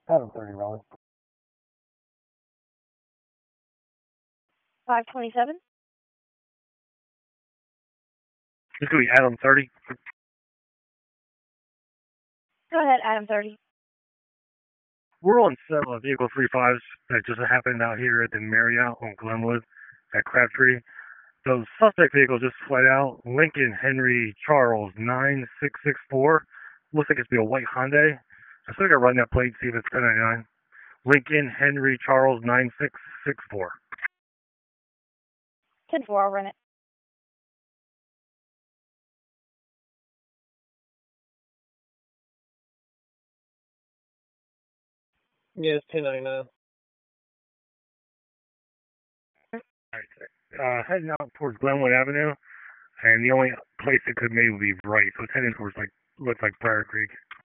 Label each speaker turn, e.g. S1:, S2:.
S1: Adam 30, Raleigh.
S2: 527.
S1: This could be Adam 30.
S2: Go ahead, Adam 30.
S1: We're on several vehicle 35s that just happened out here at the Marriott on Glenwood at Crabtree. The suspect vehicle just fled out. Lincoln Henry Charles 9664. Looks like it's be a white Hyundai. I still gotta run that plate, see if it's 1099. Lincoln Henry Charles 9664.
S2: 10-4, I'll run it.
S3: Yeah, it's 1099.
S1: Alright, heading out towards Glenwood Avenue, and the only place it could maybe be right, so it's heading towards looks like Briar Creek.